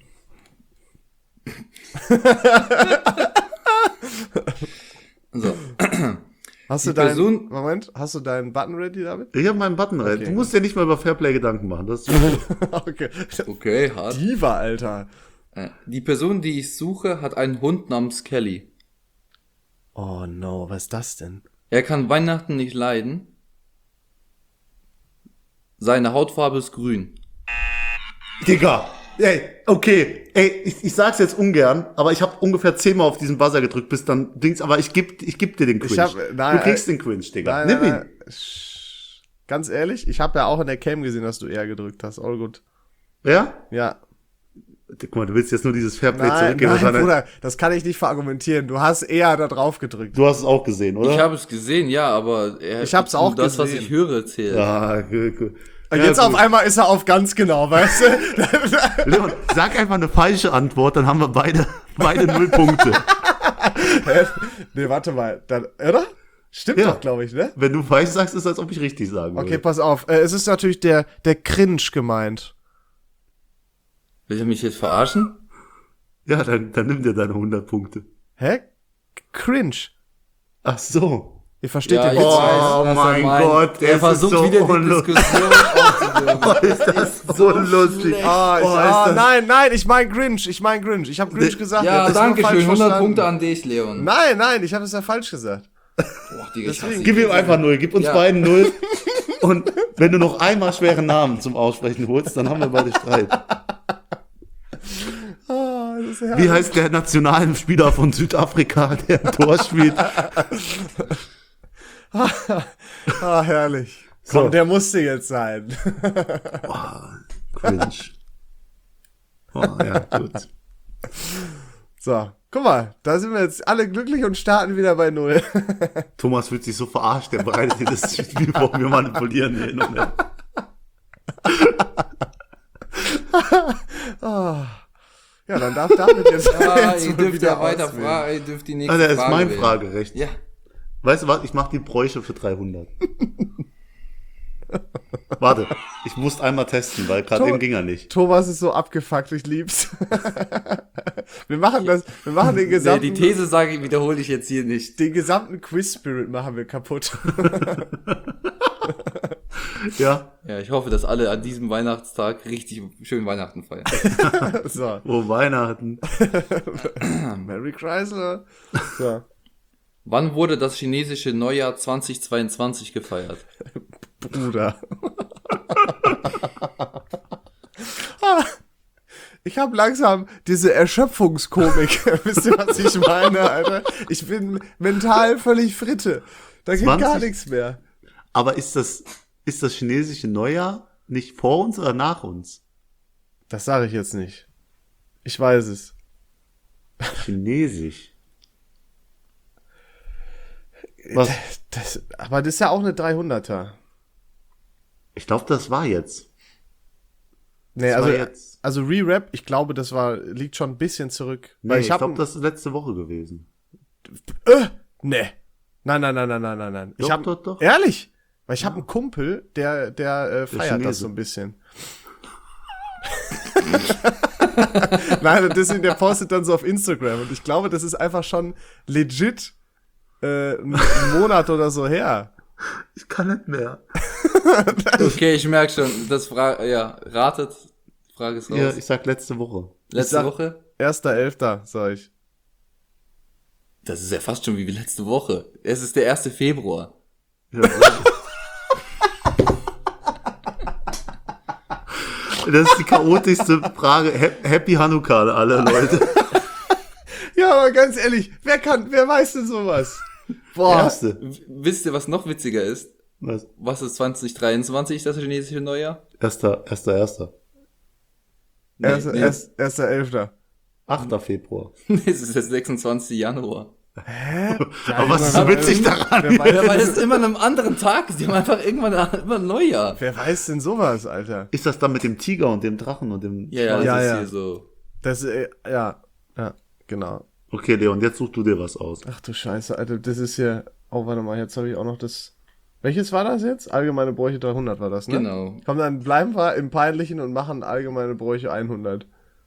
So. Hast Die du Person- Moment, hast du deinen Button ready, David? Ich habe meinen Button rein. Okay. Du musst dir nicht mal über Fairplay Gedanken machen. Das ist Okay. Okay, hart. Diva, Alter. Die Person, die ich suche, hat einen Hund namens Kelly. Oh no, was ist das denn? Er kann Weihnachten nicht leiden. Seine Hautfarbe ist grün. Digga, Ey, okay. Ey, ich sag's jetzt ungern, aber ich habe ungefähr 10-mal auf diesen Buzzer gedrückt, bis dann Dings, aber ich geb dir den Cringe. Du kriegst den Cringe, Digga. Nimm ihn. Ganz ehrlich, ich habe ja auch in der Cam gesehen, dass du eher gedrückt hast. All gut. Ja? Ja. Guck mal, du willst jetzt nur dieses Fairplay Nein, zurückgeben. Bruder, das kann ich nicht verargumentieren. Du hast eher da drauf gedrückt. Du hast es auch gesehen, oder? Ich habe es gesehen, ja, aber Ich hab's auch das, was gesehen. ich höre, zählt. Ja, gut. Und Ja, jetzt gut. auf einmal ist er auf ganz genau, weißt du? Leon, sag einfach eine falsche Antwort, dann haben wir beide 0 Punkte. Nee, warte mal. Dann, oder? Stimmt Ja. doch, glaube ich, ne? Wenn du falsch sagst, ist es, als ob ich richtig sagen würde. Okay, pass auf. Es ist natürlich der Cringe gemeint. Will er mich jetzt verarschen? Ja, dann nimm dir deine 100 Punkte. Hä? Cringe. Ach so. Ihr versteht Ja, den ich Witz. weiß, Oh was er mein meint. Gott, Er es ist versucht so wieder die unlustig. Diskussion aufzunehmen. Ist das so lustig. ist das- Nein, ich mein Cringe. Ich habe Cringe gesagt. Ja, ihr habt das nur danke falsch schön. 100 verstanden. Punkte an dich, Leon. Nein, ich habe es ja falsch gesagt. Boah, Digga, ich hasse Gib dich. ihm einfach 0, gib uns Ja. beiden 0. Und wenn du noch einmal schwere Namen zum Aussprechen holst, dann haben wir beide Streit. Ah, das ist herrlich. Wie heißt der Nationalspieler von Südafrika, der im Tor spielt? Ah, herrlich. So. Komm, der musste jetzt sein. Cringe. Oh, ja, gut. So, guck mal, da sind wir jetzt alle glücklich und starten wieder bei 0. Thomas fühlt sich so verarscht, der bereitet hier das Spiel vor, wir manipulieren hin und her. Ja, dann darf David jetzt, Ja, jetzt ihr mal dürft wieder ja weiter auswählen. fragen, ihr dürft die nächste Also, das ist Frage mein wählen. Fragerecht. Ja. Weißt du was? Ich mach die Bräuche für 300. Warte, ich musste einmal testen, weil gerade To- eben ging er nicht. Thomas ist so abgefuckt, ich lieb's. wir machen den Nee, gesamten, die These sage ich, wiederhole ich jetzt hier nicht. den gesamten Quiz-Spirit machen wir kaputt. Ja, Ja, ich hoffe, dass alle an diesem Weihnachtstag richtig schön Weihnachten feiern. So, wo Weihnachten. Merry Chrysler. So, Wann wurde das chinesische Neujahr 2022 gefeiert? Bruder. Ich habe langsam diese Erschöpfungskomik. Wisst ihr, was ich meine, Alter? Ich bin mental völlig Fritte. Da geht 20? gar nichts mehr. Aber ist das chinesische Neujahr nicht vor uns oder nach uns? Das sage ich jetzt nicht. Ich weiß es. Chinesisch. Was? Aber das ist ja auch eine 300er. Ich glaube, das war jetzt. Nee, Das war also, jetzt. also Re-Rap, ich glaube, das liegt schon ein bisschen zurück. Nee, Weil ich hab glaube, ein- das ist letzte Woche gewesen. Nee. Nein. Doch, Ich hab, doch. Ehrlich? Weil ich habe einen Kumpel, der feiert Chinese. das so ein bisschen. Nein, der postet dann so auf Instagram und ich glaube, das ist einfach schon legit einen Monat oder so her. Ich kann nicht mehr. Okay, ich merke schon, ratet, Frage ist raus. Ja, ich sag letzte Woche. Letzte sag- Woche? 1.11., sag ich. Das ist ja fast schon wie letzte Woche. Es ist der 1. Februar. Ja, das ist die chaotischste Frage. Happy Hanukkah, alle Leute. Ja, aber ganz ehrlich, wer weiß denn sowas? Boah, Erste. Wisst ihr, was noch witziger ist? Was? Was ist 2023, das chinesische Neujahr? Erster. 1.11. 8. Februar. Es ist der 26. Januar. Aber was ist so witzig daran? Ja, weil es ist immer an einem anderen Tag ist. Die haben einfach irgendwann immer ein Neujahr. Wer weiß denn sowas, Alter? Ist das dann mit dem Tiger und dem Drachen und dem Ja, das Ja, ist ja. hier so. Das, ja, genau. Okay, Leon, jetzt suchst du dir was aus. Ach du Scheiße, Alter, das ist hier, oh, warte mal, jetzt habe ich auch noch das, welches war das jetzt? Allgemeine Bräuche 300 war das, ne? Genau. Komm, dann bleiben wir im Peinlichen und machen Allgemeine Bräuche 100.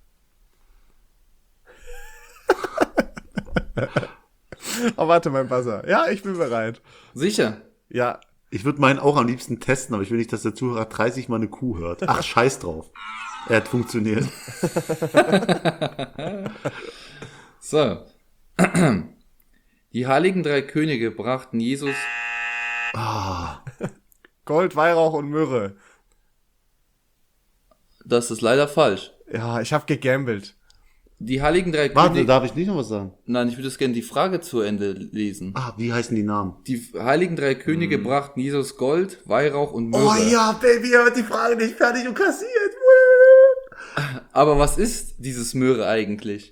Oh, warte, mein Buzzer. Ja, ich bin bereit. Sicher. Ja, Ich würde meinen auch am liebsten testen, aber ich will nicht, dass der Zuhörer 30 Mal eine Kuh hört. Ach, scheiß drauf. Er hat funktioniert. So. Die heiligen drei Könige brachten Jesus. Gold, Weihrauch und Myrrhe. Das ist leider falsch. Ja, ich habe gegambelt. Die heiligen drei Warte, Könige... darf ich nicht noch was sagen? Nein, ich würde es gerne die Frage zu Ende lesen. Ah, wie heißen die Namen? Die heiligen drei Könige brachten Jesus Gold, Weihrauch und Myrrhe. Oh ja, Baby, er hat die Frage nicht fertig und kassiert. Aber was ist dieses Myrrhe eigentlich?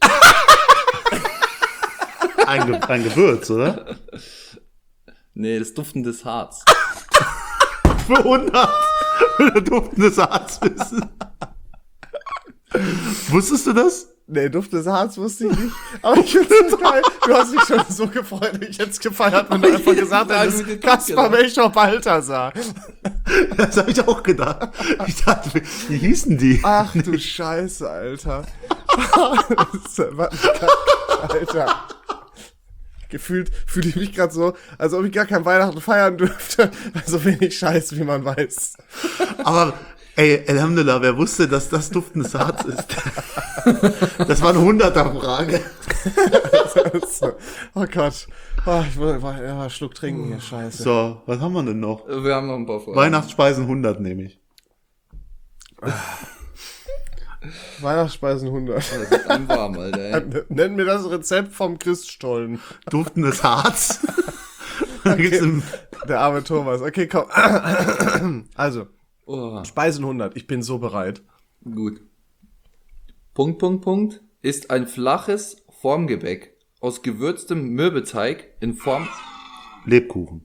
Ein Gewürz, oder? Nee, das duftendes Harz. Für 100. Duftendes Harz wissen. Wusstest du das? Nee, Duft des Harz wusste ich nicht. Aber ich find's so geil. Du hast dich schon so gefreut, ich hätte es gefeiert, wenn du einfach gesagt Frage hättest, mit dem Kaspar Duft, Melchior Balthasar. Das habe ich auch gedacht. Ich dachte, wie hießen die? Ach du Scheiße, Alter. Alter. Gefühlt fühle ich mich gerade so, als ob ich gar kein Weihnachten feiern dürfte. So wenig Scheiß, wie man weiß. Aber, ey, Alhamdulillah, wer wusste, dass das duftendes Harz ist? Das war eine 100er-Frage. Oh Gott. Oh, ich wollte ja, Schluck trinken hier, Scheiße. So, was haben wir denn noch? Wir haben noch ein paar Fragen. Weihnachtsspeisen 100 nehme ich. Weihnachtsspeisen 100. Das wird einem warm, Alter, ey. Nenn mir das Rezept vom Christstollen. Duftendes Harz. Da gibt's im Der arme Thomas. Okay, komm. Also, Oh, Speisen 100. Ich bin so bereit. gut. Punkt. Ist ein flaches Formgebäck aus gewürztem Mürbeteig in Form... Lebkuchen.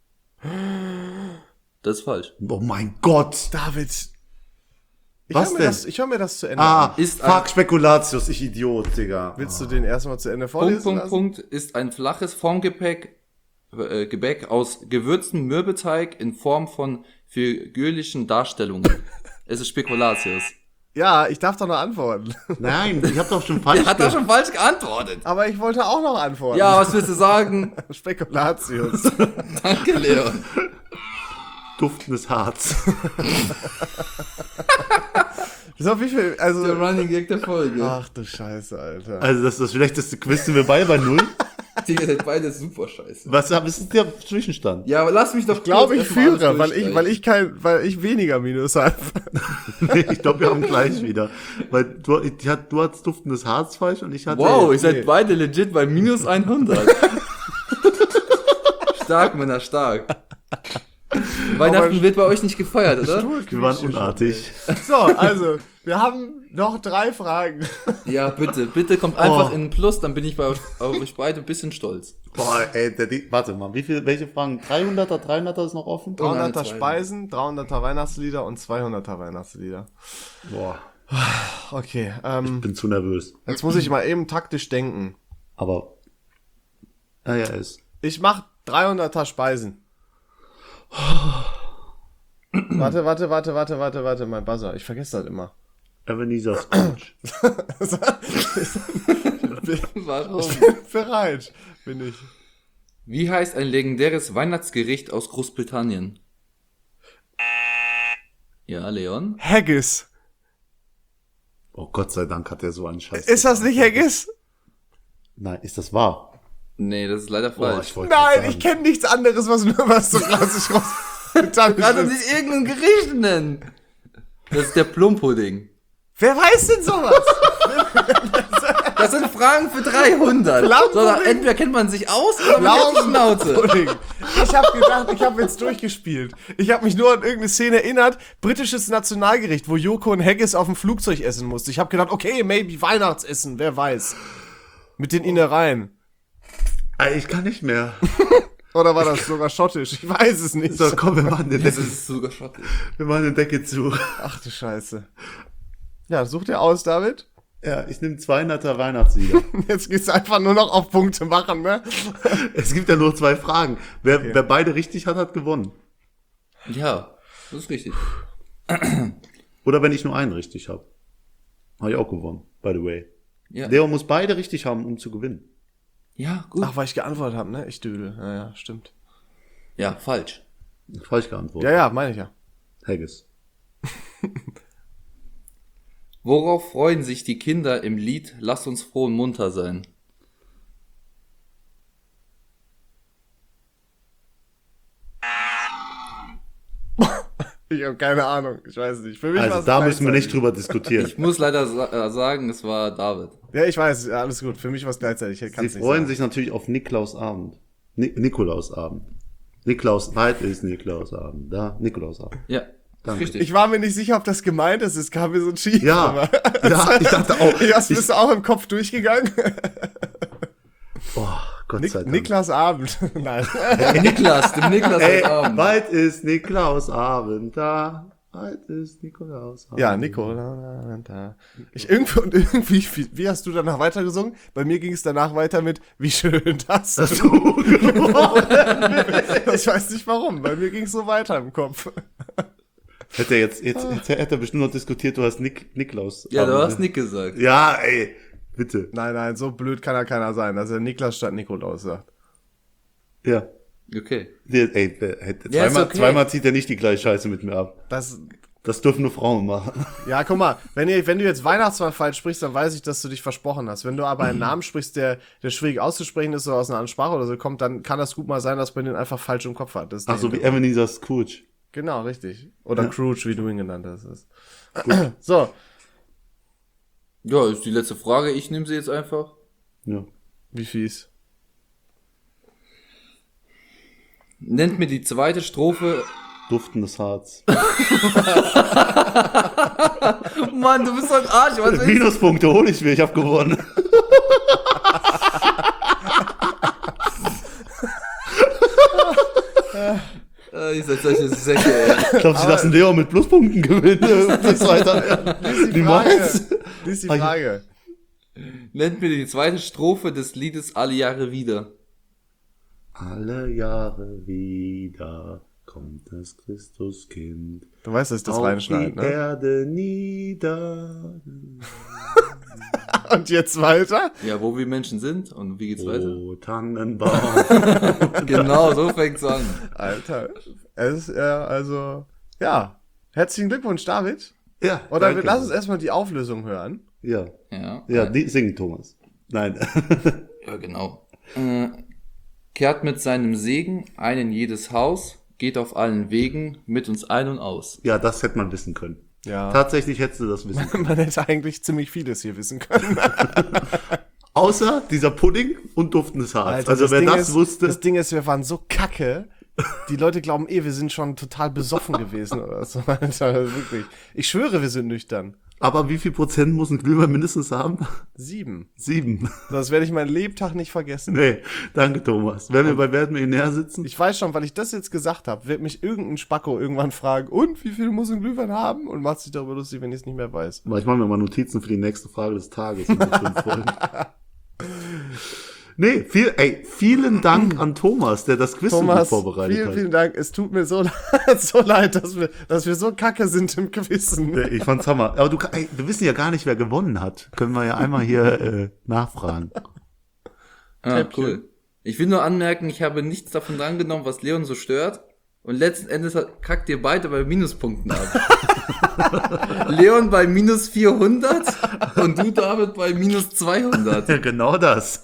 Das ist falsch. Oh mein Gott. David. Was denn? Ich höre mir das zu Ende Ah, an. Ist fuck Spekulatius, ich Idiot, Digga. Willst du den erstmal zu Ende vorlesen lassen? Ist ein flaches Formgebäck Gebäck aus gewürztem Mürbeteig in Form von figürlichen Darstellungen. Es ist Spekulatius. Ja, ich darf doch noch antworten. Nein, ich hab doch schon falsch Er hat doch schon falsch geantwortet. Aber ich wollte auch noch antworten. Ja, was willst du sagen? Spekulatius. Danke, Leon. Duftendes Harz. So, wie viel, Der also. Running Gag der Folge. Ach du Scheiße, Alter. Also das ist das schlechteste Quiz, sind wir bei 0. Die sind beide super scheiße. Was ist der Zwischenstand? Ja, aber lass mich doch Ich glaube, kurz ich erstmal führe, alles weil ich weniger Minus habe. Nee, ich glaube, wir haben gleich wieder. Weil du hattest duftendes Harz falsch und ich hatte... Wow, ihr Nee. seid beide legit bei minus 100. Stark, Männer, stark. Weihnachten wird bei euch nicht gefeiert, oder? Wir waren unartig. So, also, wir haben noch 3 Fragen. Ja, bitte kommt einfach in ein Plus, dann bin ich bei euch beide ein bisschen stolz. Boah, ey, warte mal, welche Fragen? 300er, 300er ist noch offen? 300er zwei. Speisen, 300er Weihnachtslieder und 200er Weihnachtslieder. Boah, Okay, bin zu nervös. jetzt muss ich mal eben taktisch denken. Aber, ja, ist. Ich mach 300er Speisen. Warte, mein Buzzer. Ich vergesse das immer. Ebenezer Scrooge. Warum? Bereit bin ich. Wie heißt ein legendäres Weihnachtsgericht aus Großbritannien? Ja, Leon? Haggis. Oh Gott sei Dank hat er so einen Scheiß. Ist das nicht Haggis? Nein, ist das wahr? Nee, das ist leider falsch. wollte Nein, sagen. ich kenne nichts anderes, was so klassisch Großbritannien Kannst du ist. nicht irgendein Gericht nennen? Das ist der Plumpudding. Wer weiß denn sowas? Das sind Fragen für 300. Plumpudding? So, entweder kennt man sich aus oder man hat die Schnauze. Pudding. Ich habe gedacht, ich habe jetzt durchgespielt. Ich habe mich nur an irgendeine Szene erinnert. Britisches Nationalgericht, wo Joko und Haggis auf dem Flugzeug essen musste. Ich habe gedacht, okay, maybe Weihnachtsessen, wer weiß. Mit den Innereien. Ey, ich kann nicht mehr. Oder war das sogar schottisch? Ich weiß es nicht. So, komm, wir machen Das ist sogar schottisch. den Deckel zu. Ach du Scheiße. Ja, such dir aus, David. Ja, ich nehme 200er Weihnachtslieder. Jetzt geht's einfach nur noch auf Punkte machen, ne? Es gibt ja nur 2 Fragen. Wer beide richtig hat, hat gewonnen. Ja, das ist richtig. Oder wenn ich nur einen richtig habe. Habe ich auch gewonnen, by the way. Ja, Leo muss beide richtig haben, um zu gewinnen. ja gut. Ach, weil ich geantwortet habe, ne? Ich Dödel. Ja, stimmt. Ja, falsch. Falsch geantwortet. Ja, meine ich ja. Haggis. Worauf freuen sich die Kinder im Lied Lass uns froh und munter sein? Ich habe keine Ahnung. Ich weiß nicht. Für mich Also war's da müssen wir nicht gleichzeitig. drüber diskutieren. Ich muss leider sagen, es war David. Ja, ich weiß. Ja, alles gut. Für mich war es gleichzeitig. Ich Sie kann's nicht freuen sagen. sich natürlich auf Nikolausabend. Nikolausabend. Bald ist Nikolausabend. Da, Nikolausabend. Ja, Danke. richtig. Ich war mir nicht sicher, ob das gemeint ist. Es kam mir so schief. Ja, aber- ja, ich dachte auch. Bist du auch im Kopf durchgegangen? Oh, Gott sei Dank. Niklas Abend. Nein. Dem Niklas Ey, heute Abend. bald ist Nikolausabend da. Bald ist Nikolausabend. Ja, Nico. Da. Irgendwie, wie hast du danach weitergesungen? Bei mir ging es danach weiter mit, wie schön das Das ist. du Ich weiß nicht warum. Bei mir ging es so weiter im Kopf. Hätte er jetzt hätte er bestimmt noch diskutiert, du hast Niklaus. Ja, du hast Nick gesagt. Ja, ey, bitte. Nein, so blöd kann ja keiner sein, dass er Niklas statt Nikolaus sagt. Ja. Okay. Ey, Ja, ist okay. zweimal zieht er nicht die gleiche Scheiße mit mir ab. Das, Das dürfen nur Frauen machen. ja, guck mal, wenn du jetzt Weihnachtsmann falsch sprichst, dann weiß ich, dass du dich versprochen hast. Wenn du aber einen Namen sprichst, der schwierig auszusprechen ist oder aus einer anderen Sprache oder so kommt, dann kann das gut mal sein, dass man den einfach falsch im Kopf hat. Das ist Ach so, wie der- Ebenezer Scrooge. Genau, richtig. Oder Ja. Scrooge, wie du ihn genannt hast. So, Ja, ist die letzte Frage. Ich nehme sie jetzt einfach. Ja. wie fies. Nennt mir die zweite Strophe. Duftendes Harz. Mann, du bist so ein Arsch. Was soll ich Minuspunkte hole ich mir, ich habe gewonnen. Ihr seid solche Säcke, ey. Ich glaube, sie lassen Leo mit Pluspunkten gewinnen. Das weiter. Niemals. Lies die Frage. Nennt mir die zweite Strophe des Liedes Alle Jahre wieder. Alle Jahre wieder kommt das Christuskind Du weißt, dass ich das auf reinschneide, die ne? Erde nieder. Und jetzt weiter? Ja, wo wir Menschen sind und wie geht's weiter? Oh, Tannenbaum. Genau, so fängt's an. Alter. Es ist, also, ja. Herzlichen Glückwunsch, David. Ja, Oder danke. lass uns erstmal die Auflösung hören. Ja, Ja, die singen, Thomas. Nein. ja genau. Kehrt mit seinem Segen ein in jedes Haus, geht auf allen Wegen mit uns ein und aus. Ja, das hätte man wissen können. Ja. Tatsächlich hättest du das wissen können. Man hätte eigentlich ziemlich vieles hier wissen können. Außer dieser Pudding und duftendes Harz. Alter, Also wer Ding das ist, wusste. Das Ding ist, wir waren so kacke. Die Leute glauben wir sind schon total besoffen gewesen oder so. Alter, wirklich. Ich schwöre, wir sind nüchtern. Aber wie viel Prozent muss ein Glühwein mindestens haben? 7. 7. Das werde ich meinen Lebtag nicht vergessen. Nee, danke Thomas. Wenn wir bei Wer wird Millionär sitzen? Ich weiß schon, weil ich das jetzt gesagt habe, wird mich irgendein Spacko irgendwann fragen, und wie viel muss ein Glühwein haben? Und macht sich darüber lustig, wenn ich es nicht mehr weiß. Aber ich mache mir mal Notizen für die nächste Frage des Tages. In den 5 Folgen. Nee, vielen Dank an Thomas, der das Quiz so gut Thomas, vorbereitet vielen, hat. vielen Dank. Es tut mir so, so leid, dass wir so kacke sind im Quizzen. Ich fand's Hammer. Aber wir wissen ja gar nicht, wer gewonnen hat. Können wir ja einmal hier nachfragen. Ah, Häppchen. cool. Ich will nur anmerken, ich habe nichts davon drangenommen, was Leon so stört. Und letzten Endes kackt ihr beide bei Minuspunkten ab. Leon bei minus 400 und du, David, bei minus 200. Ja, genau das.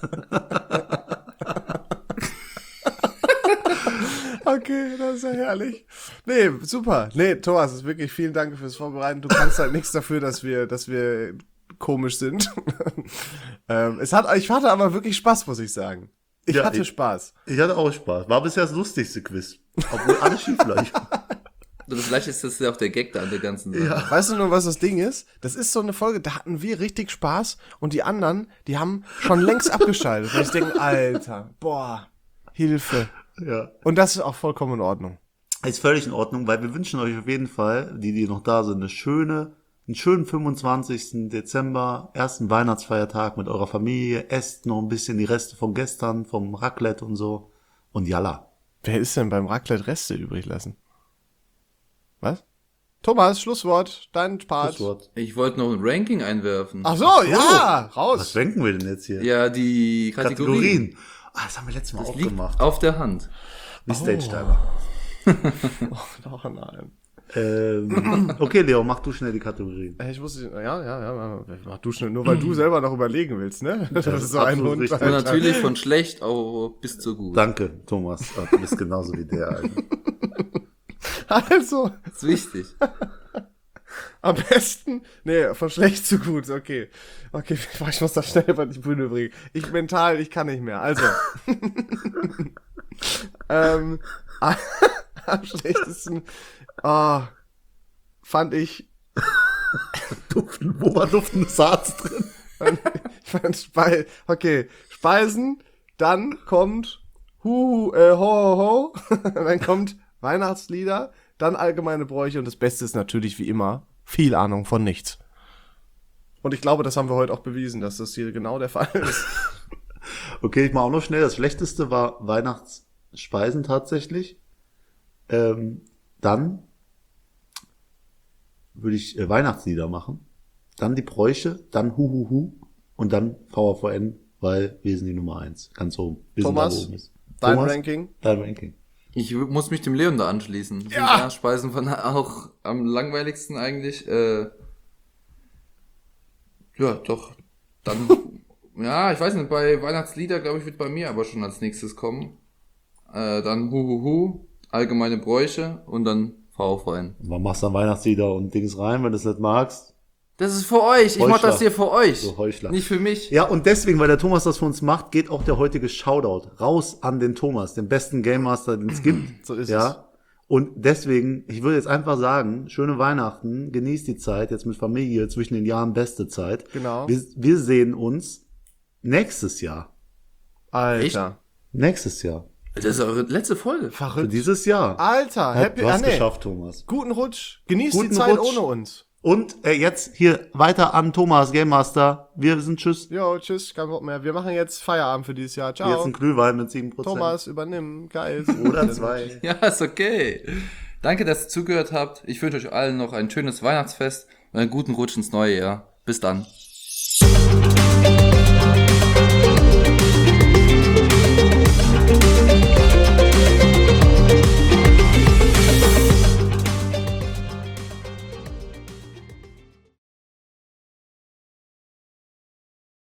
Okay, das ist ja herrlich. Nee, super. Nee, Thomas, ist wirklich vielen Dank fürs Vorbereiten. Du kannst halt nichts dafür, dass wir komisch sind. Ich hatte aber wirklich Spaß, muss ich sagen. Ich Ja, hatte Spaß. Ich hatte auch Spaß. War bisher das lustigste Quiz. Obwohl alles schief läuft. Oder vielleicht ist das ja auch der Gag da an der ganzen Sache. Ja. Weißt du nur, was das Ding ist? Das ist so eine Folge, da hatten wir richtig Spaß und die anderen, die haben schon längst abgeschaltet. Weil ich denke, Alter, boah, Hilfe. Ja. Und das ist auch vollkommen in Ordnung. Ist völlig in Ordnung, weil wir wünschen euch auf jeden Fall, die noch da sind, einen schönen 25. Dezember, ersten Weihnachtsfeiertag mit eurer Familie. Esst noch ein bisschen die Reste von gestern, vom Raclette und so. Und yalla. Wer ist denn beim Raclette Reste übrig lassen? Was? Thomas, Schlusswort, dein Part. Schlusswort. Ich wollte noch ein Ranking einwerfen. Ach so, ja, Was raus. denken wir denn jetzt hier? Ja, die Kategorien. Das haben wir letztes Mal Das auch liegt gemacht. auf der Hand. Wie Stage-Diver. Oh nein. Okay, Leo, mach du schnell die Kategorien. Ich muss, ja, mach du schnell, nur weil du selber noch überlegen willst, ne? Das ist so ein absolut Hund. richtig. Und Alter. natürlich von schlecht auch bis zu gut. Danke, Thomas. Du bist genauso wie der. Alter. Also, Das ist wichtig. am besten, nee, von schlecht zu gut, okay. Okay, ich muss das schnell über die Bühne bringen. Ich kann nicht mehr. Also, am schlechtesten, fand ich, Wo war duftendes Harz drin? ich fand Speisen, dann kommt ho, ho, ho, dann kommt Weihnachtslieder, dann allgemeine Bräuche und das Beste ist natürlich wie immer viel Ahnung von nichts. Und ich glaube, das haben wir heute auch bewiesen, dass das hier genau der Fall ist. Okay, ich mache auch noch schnell. Das Schlechteste war Weihnachtsspeisen tatsächlich. Dann würde ich Weihnachtslieder machen. Dann die Bräuche, dann Huhuhu und dann VVN, weil wir sind die Nummer 1. Ganz oben. Wir sind Thomas, da, wo oben ist. Dein Thomas, Ranking? Dein Ranking. Ich muss mich dem Leon da anschließen. Sind Ja. Speisen von auch am langweiligsten eigentlich. Ja, doch. Dann, ja, ich weiß nicht, bei Weihnachtslieder, glaube ich, wird bei mir aber schon als nächstes kommen. Dann Huhuhu, allgemeine Bräuche und dann VVN. Man machst dann Weihnachtslieder und Dings rein, wenn du es nicht magst. Das ist für euch. Ich mach Heuchler. das hier für euch. So Heuchler. Nicht für mich. Ja, und deswegen, weil der Thomas das für uns macht, geht auch der heutige Shoutout raus an den Thomas, den besten Game Master, den es gibt. So ist ja. Und deswegen, ich würde jetzt einfach sagen, schöne Weihnachten, genießt die Zeit, jetzt mit Familie, zwischen den Jahren beste Zeit. Genau. Wir sehen uns nächstes Jahr. Alter. Nächstes Jahr. Das ist eure letzte Folge. Für Verrückt. dieses Jahr. Alter, Du hast geschafft, Thomas. Guten Rutsch. Genießt Guten die Zeit Rutsch. ohne uns. Und jetzt hier weiter an Thomas, Game Master. Wir sind tschüss. Jo, tschüss, kein Wort mehr. Wir machen jetzt Feierabend für dieses Jahr. Jetzt Ciao. ein Glühwein mit 7%. Thomas, übernimm. Geil. Oder 2. Ja, ist okay. Danke, dass ihr zugehört habt. Ich wünsche euch allen noch ein schönes Weihnachtsfest und einen guten Rutsch ins neue Jahr. Bis dann.